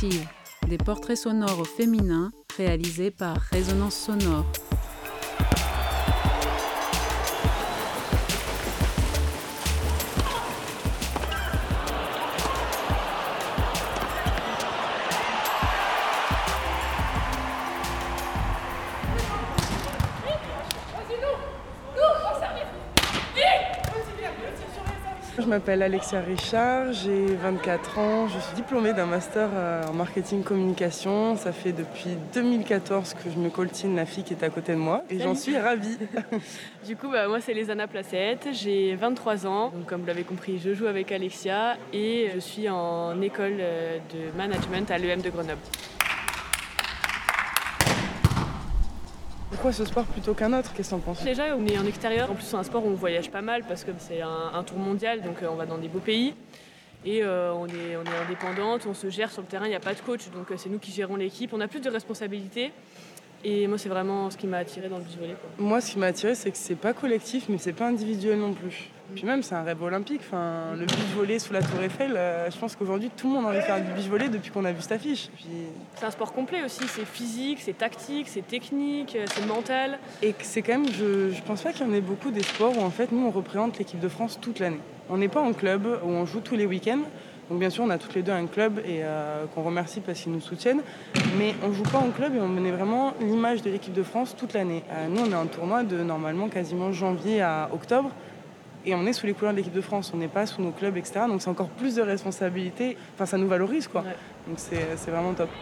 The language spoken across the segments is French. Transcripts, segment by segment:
Collective, des portraits sonores au féminin réalisés par Résonance Sonore. Je m'appelle Alexia Richard, j'ai 24 ans, je suis diplômée d'un master en marketing communication. Ça fait depuis 2014 que je me coltine la fille qui est à côté de moi et j'en suis ravie. Du coup, moi c'est Lézana Placette, j'ai 23 ans. Donc, comme vous l'avez compris, je joue avec Alexia et je suis en école de management à l'EM de Grenoble. Pourquoi ce sport plutôt qu'un autre? Qu'est-ce que t'en penses? Déjà, on est en extérieur. En plus, c'est un sport où on voyage pas mal parce que c'est un tour mondial, donc on va dans des beaux pays. Et on est indépendante, on se gère sur le terrain, il n'y a pas de coach, donc c'est nous qui gérons l'équipe. On a plus de responsabilités. Et moi, c'est vraiment ce qui m'a attirée dans le beach volley. Moi, ce qui m'a attirée, c'est que c'est pas collectif, mais c'est pas individuel non plus. Puis même, c'est un rêve olympique. Enfin, le beach volley sous la Tour Eiffel, je pense qu'aujourd'hui, tout le monde a envie de faire du beach volley depuis qu'on a vu cette affiche. Puis... C'est un sport complet aussi. C'est physique, c'est tactique, c'est technique, c'est mental. Et c'est quand même, je pense pas qu'il y en ait beaucoup des sports où en fait, nous, on représente l'équipe de France toute l'année. On n'est pas en club où on joue tous les week-ends. Donc bien sûr, on a toutes les deux un club et qu'on remercie parce qu'ils nous soutiennent. Mais on ne joue pas en club et on menait vraiment l'image de l'équipe de France toute l'année. Nous, on est un tournoi de normalement quasiment janvier à octobre. Et on est sous les couleurs de l'équipe de France. On n'est pas sous nos clubs, etc. Donc c'est encore plus de responsabilités. Enfin, ça nous valorise, quoi. Ouais. Donc c'est vraiment top.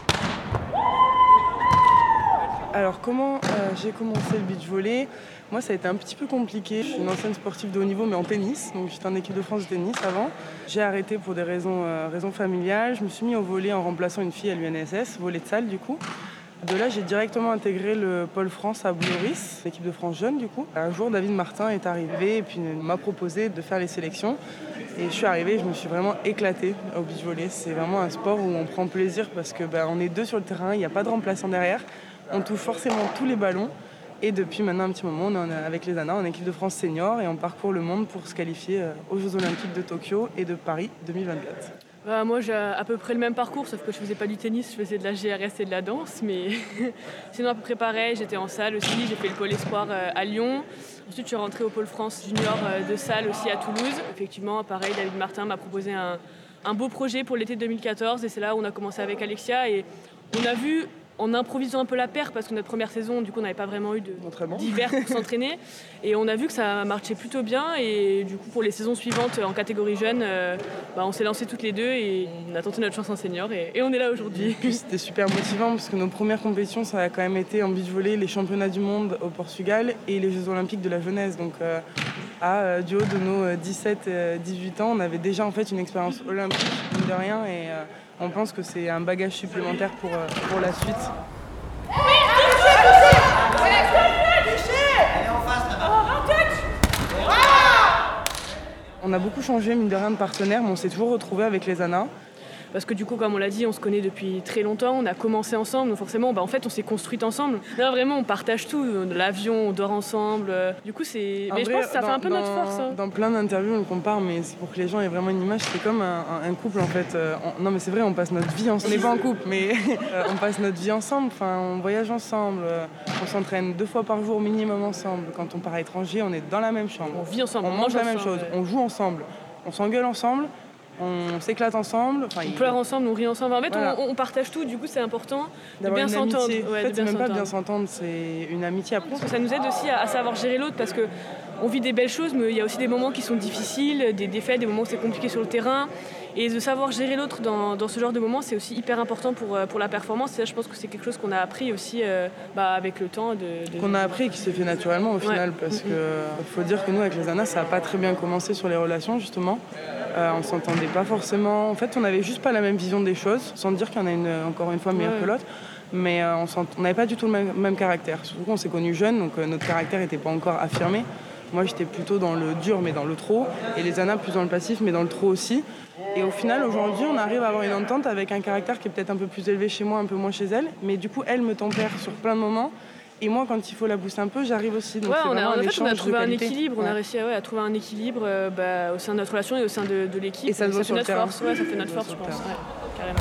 Alors comment j'ai commencé le beach volley? Moi, ça a été un petit peu compliqué. Je suis une ancienne sportive de haut niveau, mais en tennis. Donc j'étais en équipe de France de tennis avant. J'ai arrêté pour des raisons familiales. Je me suis mis au volley en remplaçant une fille à l'UNSS, volley de salle du coup. De là, j'ai directement intégré le pôle France à Bouloris, l'équipe de France jeune du coup. Un jour, David Martin est arrivé et puis m'a proposé de faire les sélections. Et je suis arrivée, je me suis vraiment éclatée au beach volley. C'est vraiment un sport où on prend plaisir parce que on est deux sur le terrain, il n'y a pas de remplaçant derrière. On touche forcément tous les ballons. Et depuis maintenant un petit moment, on est avec Lézana en équipe de France senior et on parcourt le monde pour se qualifier aux Jeux Olympiques de Tokyo et de Paris 2024. Moi, j'ai à peu près le même parcours, sauf que je faisais pas du tennis, je faisais de la GRS et de la danse. Mais sinon, à peu près pareil, j'étais en salle aussi, j'ai fait le pôle espoir à Lyon. Ensuite, je suis rentrée au pôle France junior de salle aussi à Toulouse. Effectivement, pareil, David Martin m'a proposé un beau projet pour l'été 2014 et c'est là où on a commencé avec Alexia et on a vu... En improvisant un peu la paire, parce que notre première saison, du coup, on n'avait pas vraiment eu d'hiver pour s'entraîner. Et on a vu que ça marchait plutôt bien. Et du coup, pour les saisons suivantes en catégorie jeune, on s'est lancés toutes les deux et on a tenté notre chance en senior. Et on est là aujourd'hui. Et puis, c'était super motivant parce que nos premières compétitions, ça a quand même été en beach volley, les championnats du monde au Portugal et les Jeux Olympiques de la jeunesse. Donc, du haut de nos 17-18 ans, on avait déjà en fait une expérience olympique, mine de rien. Et, on pense que c'est un bagage supplémentaire pour la suite. On a beaucoup changé, mine de rien, de partenaire, mais on s'est toujours retrouvés avec Lézana. Parce que du coup, comme on l'a dit, on se connaît depuis très longtemps, on a commencé ensemble, donc forcément, en fait, on s'est construite ensemble. Là, vraiment, on partage tout, l'avion, on dort ensemble. Du coup, c'est... Mais je pense que ça fait un peu notre force. Dans plein d'interviews, on le compare, mais c'est pour que les gens aient vraiment une image, c'est comme un couple, en fait. Non, mais c'est vrai, on passe notre vie ensemble. On n'est pas en couple, mais on passe notre vie ensemble, on voyage ensemble, on s'entraîne 2 fois par jour minimum ensemble. Quand on part à l'étranger, on est dans la même chambre. On vit ensemble, on mange la même chose, on joue ensemble, on s'engueule ensemble. On s'éclate ensemble. On pleure ensemble, on rit ensemble. En fait, voilà. on partage tout, du coup, c'est important de bien s'entendre. En fait, c'est même pas bien s'entendre, c'est une amitié. Je pense que ça nous aide aussi à savoir gérer l'autre parce qu'on vit des belles choses, mais il y a aussi des moments qui sont difficiles, des défaites, des moments où c'est compliqué sur le terrain. Et de savoir gérer l'autre dans ce genre de moments, c'est aussi hyper important pour la performance. Et ça, je pense que c'est quelque chose qu'on a appris aussi avec le temps. Qu'on a appris et qui s'est fait naturellement au final. Parce qu'il faut dire que nous, avec Lézana, ça n'a pas très bien commencé sur les relations, justement. On s'entendait pas forcément. En fait, on n'avait juste pas la même vision des choses, sans dire qu'il y en a encore une fois meilleure que l'autre. Mais on n'avait pas du tout le même caractère. Surtout qu'on s'est connus jeunes, donc notre caractère n'était pas encore affirmé. Moi, j'étais plutôt dans le dur, mais dans le trop. Et Lézana, plus dans le passif, mais dans le trop aussi. Et au final, aujourd'hui, on arrive à avoir une entente avec un caractère qui est peut-être un peu plus élevé chez moi, un peu moins chez elle. Mais du coup, elle me tempère sur plein de moments. Et moi, quand il faut la booster un peu, j'arrive aussi. Donc on a trouvé un équilibre. Ouais. On a réussi à trouver un équilibre au sein de notre relation et au sein de l'équipe. Et ça se voit fait sur le notre terrain. force. Ouais, ça fait notre force, je pense. Ouais, carrément.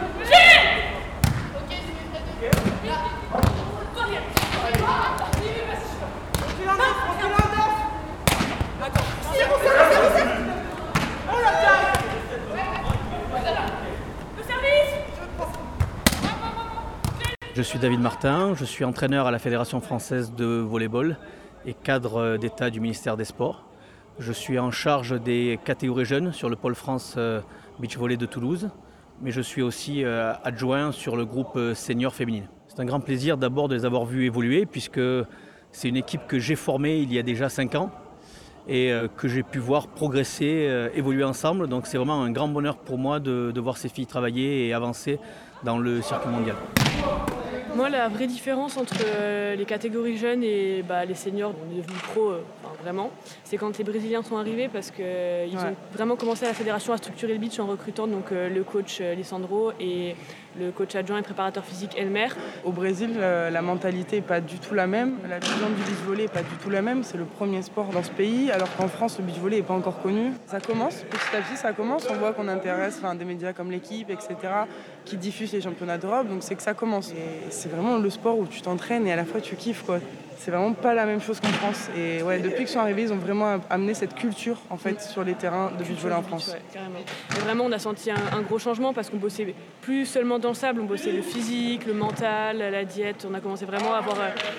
Je suis David Martin, je suis entraîneur à la Fédération française de volleyball et cadre d'État du ministère des Sports. Je suis en charge des catégories jeunes sur le pôle France Beach Volley de Toulouse, mais je suis aussi adjoint sur le groupe senior féminine. C'est un grand plaisir d'abord de les avoir vus évoluer puisque c'est une équipe que j'ai formée il y a déjà 5 ans et que j'ai pu voir progresser, évoluer ensemble. Donc c'est vraiment un grand bonheur pour moi de voir ces filles travailler et avancer dans le circuit mondial. Moi, la vraie différence entre les catégories jeunes et les seniors, on est devenus pro, vraiment, c'est quand les Brésiliens sont arrivés parce qu'ils ont vraiment commencé à la fédération à structurer le beach en recrutant donc, le coach Lisandro et le coach adjoint et préparateur physique Elmer. Au Brésil, la mentalité n'est pas du tout la même. La vision du beach volley n'est pas du tout la même. C'est le premier sport dans ce pays, alors qu'en France, le beach volley n'est pas encore connu. Ça commence, petit à petit, ça commence. On voit qu'on intéresse des médias comme l'équipe, etc., qui diffusent les championnats d'Europe. Donc c'est que ça commence. Et c'est vraiment le sport où tu t'entraînes et à la fois tu kiffes, quoi. C'est vraiment pas la même chose qu'en France. Et depuis qu'ils sont arrivés, ils ont vraiment amené cette culture en fait sur les terrains de beach volley en France. Ouais, carrément. Et vraiment, on a senti un gros changement parce qu'on bossait plus seulement dans le sable, on bossait le physique, le mental, la diète. On a commencé vraiment à avoir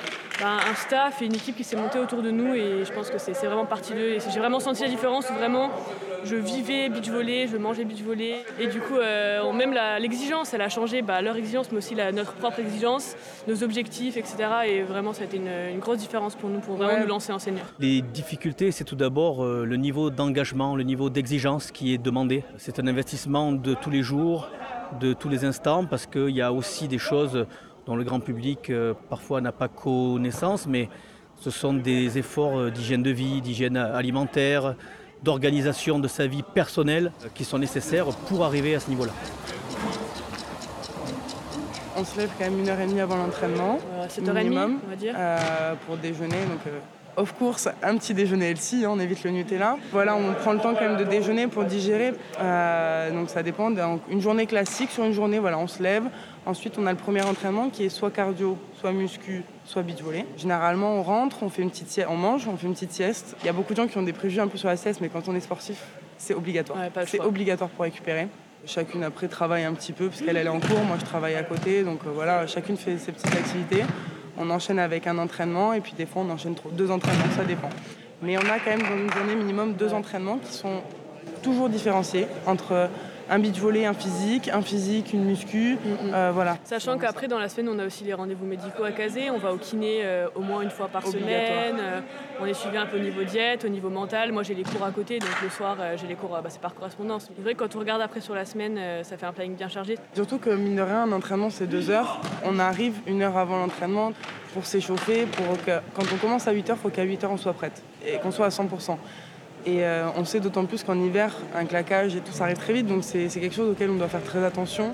un staff et une équipe qui s'est montée autour de nous et je pense que c'est vraiment partie d'eux. Et j'ai vraiment senti la différence où vraiment je vivais beach volley, je mangeais beach volley. Et du coup, même l'exigence, elle a changé, leur exigence, mais aussi notre propre exigence, nos objectifs, etc. Et vraiment, ça a été une grosse différence pour nous, pour vraiment nous lancer en senior. Les difficultés, c'est tout d'abord le niveau d'engagement, le niveau d'exigence qui est demandé. C'est un investissement de tous les jours, de tous les instants, parce qu'il y a aussi des choses dont le grand public parfois n'a pas connaissance, mais ce sont des efforts d'hygiène de vie, d'hygiène alimentaire, d'organisation de sa vie personnelle qui sont nécessaires pour arriver à ce niveau-là. On se lève quand même 1h30 avant l'entraînement, 7h30 minimum, on va dire. Pour déjeuner. Donc, of course, un petit déjeuner healthy, on évite le Nutella. Voilà, on prend le temps quand même de déjeuner pour digérer. Donc ça dépend d'une journée classique. Sur une journée, on se lève. Ensuite, on a le premier entraînement qui est soit cardio, soit muscu, soit beach volley. Généralement, on rentre, on fait une petite sieste, on mange, on fait une petite sieste. Il y a beaucoup de gens qui ont des préjugés un peu sur la sieste, mais quand on est sportif, c'est obligatoire. Ouais, c'est obligatoire pour récupérer. Chacune après travaille un petit peu parce qu'elle est en cours, moi je travaille à côté. Donc voilà, chacune fait ses petites activités. On enchaîne avec un entraînement et puis des fois on enchaîne 2 entraînements, ça dépend. Mais on a quand même dans une journée minimum 2 entraînements qui sont toujours différenciés entre un beach volley, un physique, une muscu, voilà. Sachant qu'après dans la semaine on a aussi les rendez-vous médicaux à caser, on va au kiné au moins une fois par semaine, on est suivi un peu au niveau diète, au niveau mental. Moi j'ai les cours à côté, donc le soir j'ai les cours, c'est par correspondance. C'est vrai que quand on regarde après sur la semaine, ça fait un planning bien chargé. Surtout que mine de rien, un entraînement c'est 2 heures, on arrive 1 heure avant l'entraînement pour s'échauffer, quand on commence à 8h, il faut qu'à 8h on soit prête et qu'on soit à 100%. Et on sait d'autant plus qu'en hiver, un claquage et tout, ça arrive très vite, donc c'est quelque chose auquel on doit faire très attention.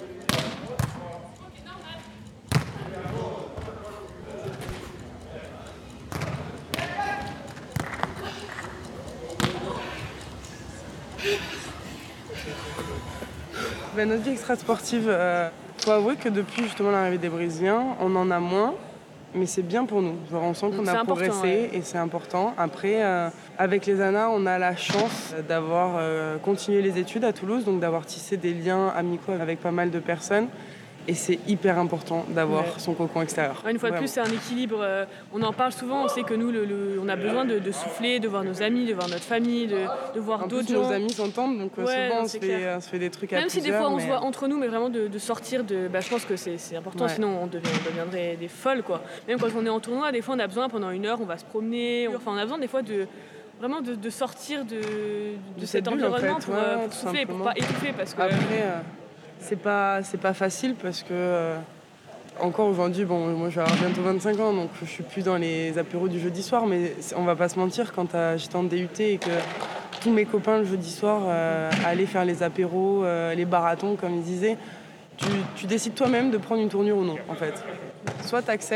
Notre vie extra-sportive, faut avouer que depuis justement l'arrivée des Brésiliens, on en a moins. Mais c'est bien pour nous. On sent qu'on a progressé et c'est important. Après, avec les ANA, on a la chance d'avoir continué les études à Toulouse, donc d'avoir tissé des liens amicaux avec pas mal de personnes. Et c'est hyper important d'avoir son cocon extérieur. Une fois de plus, c'est un équilibre. On en parle souvent. On sait que nous, on a besoin de souffler, de voir nos amis, de voir notre famille, de voir d'autres gens. Nos amis s'entendent, donc souvent on se fait des trucs à plusieurs. Même si des fois on se voit entre nous, mais vraiment de sortir de. Je pense que c'est important, sinon on deviendrait des folles, quoi. Même quand on est en tournoi, des fois on a besoin pendant 1 heure, on va se promener. Enfin, on a besoin des fois vraiment de sortir de cet environnement en fait, pour souffler, pour pas étouffer, parce que. Après, c'est pas facile parce que encore aujourd'hui, moi je vais avoir bientôt 25 ans, donc je suis plus dans les apéros du jeudi soir, mais on va pas se mentir, quand j'étais en DUT et que tous mes copains le jeudi soir allaient faire les apéros, les marathons comme ils disaient, tu décides toi-même de prendre une tournure ou non en fait. Soit tu acceptes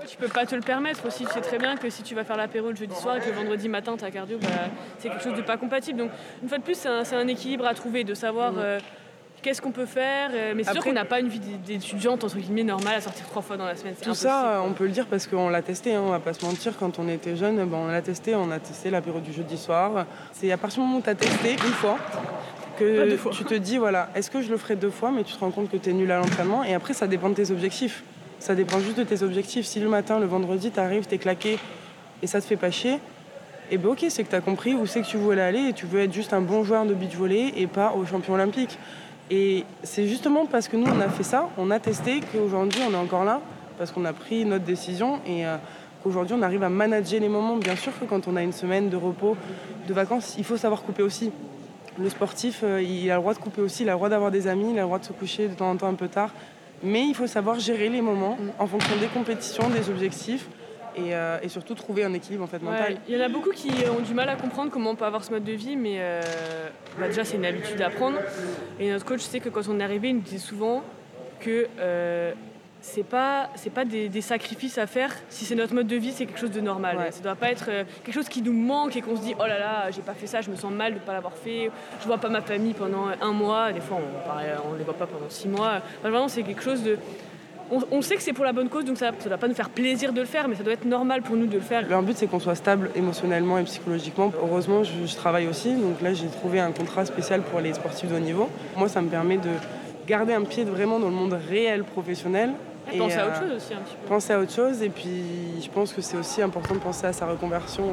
Tu peux pas te le permettre aussi. Tu sais très bien que si tu vas faire l'apéro le jeudi soir et que le vendredi matin t'as cardio, c'est quelque chose de pas compatible. Donc une fois de plus, c'est un équilibre à trouver, de savoir qu'est-ce qu'on peut faire. Mais c'est sûr qu'on n'a pas une vie d'étudiante entre guillemets normale à sortir 3 fois dans la semaine. C'est tout impossible. ça, on peut le dire parce qu'on l'a testé, hein, on va pas se mentir. Quand on était jeune, on a testé l'apéro du jeudi soir. C'est à partir du moment où tu as testé une fois que tu te dis, voilà, est-ce que je le ferai 2 fois, mais tu te rends compte que tu es nul à l'entraînement. Et après, ça dépend de tes objectifs. Ça dépend juste de tes objectifs. Si le matin, le vendredi, tu arrives, tu es claqué et ça te fait pas chier, et ben ok, c'est que tu as compris où c'est que tu voulais aller et tu veux être juste un bon joueur de beach volley et pas au champion olympique. Et c'est justement parce que nous, on a fait ça, on a testé, qu'aujourd'hui, on est encore là, parce qu'on a pris notre décision et qu'aujourd'hui, on arrive à manager les moments. Bien sûr que quand on a une semaine de repos, de vacances, il faut savoir couper aussi. Le sportif, il a le droit de couper aussi, il a le droit d'avoir des amis, il a le droit de se coucher de temps en temps un peu tard. Mais il faut savoir gérer les moments en fonction des compétitions, des objectifs et surtout trouver un équilibre en fait, mental. Il y en a beaucoup qui ont du mal à comprendre comment on peut avoir ce mode de vie, mais déjà c'est une habitude à prendre. Et notre coach sait que quand on est arrivé, il nous disait souvent que c'est pas des sacrifices à faire. Si c'est notre mode de vie, c'est quelque chose de normal. Ça doit pas être quelque chose qui nous manque et qu'on se dit oh là là, j'ai pas fait ça, je me sens mal de pas l'avoir fait. Je vois pas ma famille pendant 1 mois. Des fois, on les voit pas pendant 6 mois. Enfin, vraiment, c'est quelque chose de. On sait que c'est pour la bonne cause, donc ça doit pas nous faire plaisir de le faire, mais ça doit être normal pour nous de le faire. Leur but, c'est qu'on soit stable émotionnellement et psychologiquement. Heureusement, je travaille aussi, donc là, j'ai trouvé un contrat spécial pour les sportifs de haut niveau. Moi, ça me permet de garder un pied vraiment dans le monde réel professionnel. Et penser à autre chose aussi un petit peu. Penser à autre chose, et puis je pense que c'est aussi important de penser à sa reconversion.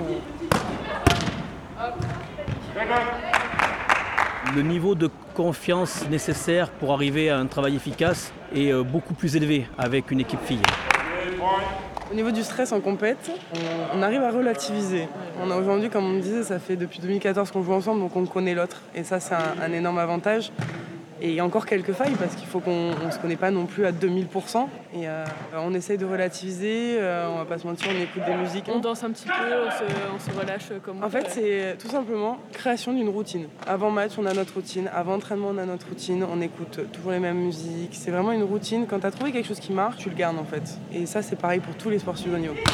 Le niveau de confiance nécessaire pour arriver à un travail efficace est beaucoup plus élevé avec une équipe fille. Au niveau du stress en compète, on arrive à relativiser. On a aujourd'hui, comme on me disait, ça fait depuis 2014 qu'on joue ensemble, donc on connaît l'autre. Et ça, c'est un énorme avantage. Et il y a encore quelques failles parce qu'il faut qu'on ne se connaît pas non plus à 2000%. Et on essaye de relativiser, on va pas se mentir, on écoute des musiques. On danse un petit peu, on se relâche comme on peut. En fait, c'est tout simplement création d'une routine. Avant match, on a notre routine. Avant entraînement, on a notre routine. On écoute toujours les mêmes musiques. C'est vraiment une routine. Quand tu as trouvé quelque chose qui marche, tu le gardes en fait. Et ça, c'est pareil pour tous les sportifs de haut niveau.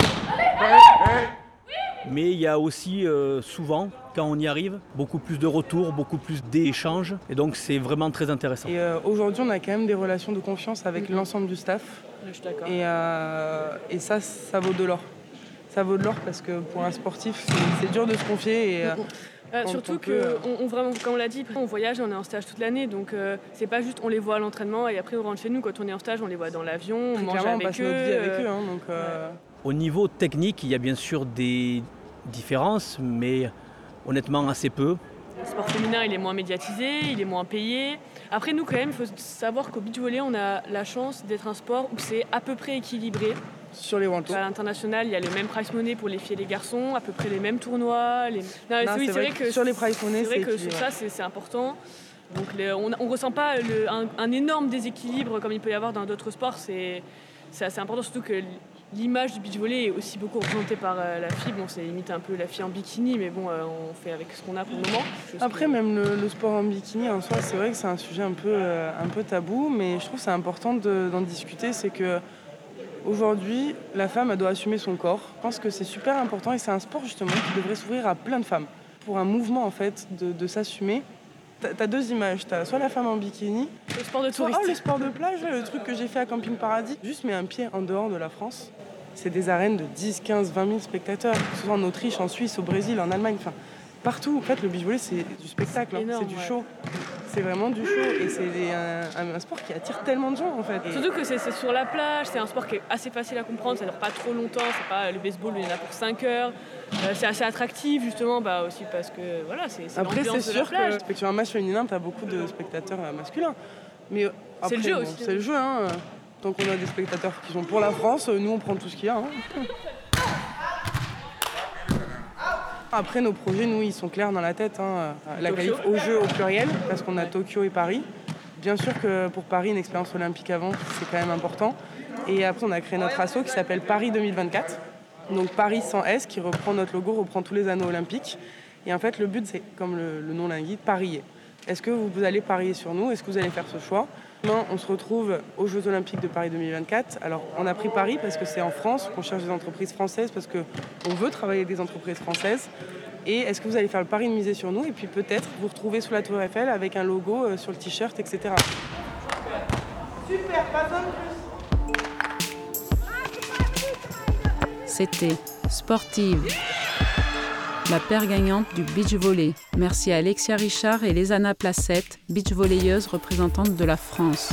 Mais il y a aussi souvent, quand on y arrive, beaucoup plus de retours, beaucoup plus d'échanges. Et donc c'est vraiment très intéressant. Et aujourd'hui, on a quand même des relations de confiance avec l'ensemble du staff. Je suis d'accord. Et ça vaut de l'or. Ça vaut de l'or parce que pour un sportif, c'est dur de se confier. Et, surtout qu'on vraiment, comme on l'a dit, on voyage et on est en stage toute l'année. Donc c'est pas juste on les voit à l'entraînement et après on rentre chez nous. Quand on est en stage, on les voit dans l'avion, on mange avec eux. On passe notre vie avec eux. Au niveau technique, il y a bien sûr des différences, mais honnêtement assez peu. Le sport féminin, il est moins médiatisé, il est moins payé. Après, nous, quand même, il faut savoir qu'au beach volley, on a la chance d'être un sport où c'est à peu près équilibré. Sur les World Tours. À l'international, il y a les mêmes prize money pour les filles et les garçons, à peu près les mêmes tournois. C'est vrai que sur les prize money, c'est vrai que sur ça, c'est important. Donc, on ne ressent pas un énorme déséquilibre comme il peut y avoir dans d'autres sports. C'est assez important, surtout que l'image du beach volley est aussi beaucoup représentée par la fille. Bon, c'est limite un peu la fille en bikini, mais bon, on fait avec ce qu'on a pour le moment. Après, même le sport en bikini, en soi, c'est vrai que c'est un sujet un peu tabou, mais je trouve que c'est important d'en discuter. C'est que aujourd'hui, la femme, elle doit assumer son corps. Je pense que c'est super important et c'est un sport, justement, qui devrait s'ouvrir à plein de femmes. Pour un mouvement, en fait, de s'assumer. T'as 2 images, t'as soit la femme en bikini, le sport de touriste. Le sport de plage, le truc que j'ai fait à Camping Paradis. Juste mets un pied en dehors de la France. C'est des arènes de 10, 15, 20 000 spectateurs, que ce soit en Autriche, en Suisse, au Brésil, en Allemagne, enfin partout. En fait, le beach volley, c'est du spectacle, énorme, c'est du show. C'est vraiment du show et c'est un sport qui attire tellement de gens en fait. Surtout que c'est sur la plage, c'est un sport qui est assez facile à comprendre, ça ne dure pas trop longtemps, c'est pas le baseball, il y en a pour 5 heures. C'est assez attractif justement aussi parce que voilà, c'est après l'ambiance c'est de la sûr plage. que sur un match féminin, tu as beaucoup de spectateurs masculins. Mais après, c'est le jeu aussi. C'est le jeu, hein. Tant qu'on a des spectateurs qui sont pour la France, nous on prend tout ce qu'il y a. Hein. Après, nos projets, nous, ils sont clairs dans la tête. Hein. La qualif aux Jeux au pluriel, parce qu'on a Tokyo et Paris. Bien sûr que pour Paris, une expérience olympique avant, c'est quand même important. Et après, on a créé notre asso qui s'appelle Paris 2024. Donc Paris sans S, qui reprend notre logo, reprend tous les anneaux olympiques. Et en fait, le but, c'est, comme le nom l'indique, parier. Est-ce que vous allez parier sur nous? Est-ce que vous allez faire ce choix? Demain, on se retrouve aux Jeux Olympiques de Paris 2024. Alors, on a pris Paris parce que c'est en France, qu'on cherche des entreprises françaises, parce qu'on veut travailler avec des entreprises françaises. Et est-ce que vous allez faire le pari de miser sur nous et puis peut-être vous retrouver sous la Tour Eiffel avec un logo sur le t-shirt, etc. Super, pas besoin de plus. C'était Sportive, la paire gagnante du beach volley. Merci à Alexia Richard et Lézana Placette, beach volleyeuses représentantes de la France.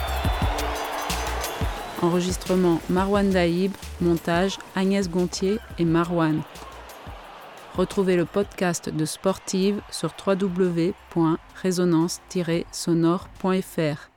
Enregistrement Marwan Daïb, montage Agnès Gontier et Marwan. Retrouvez le podcast de Sportive sur www.resonance-sonore.fr.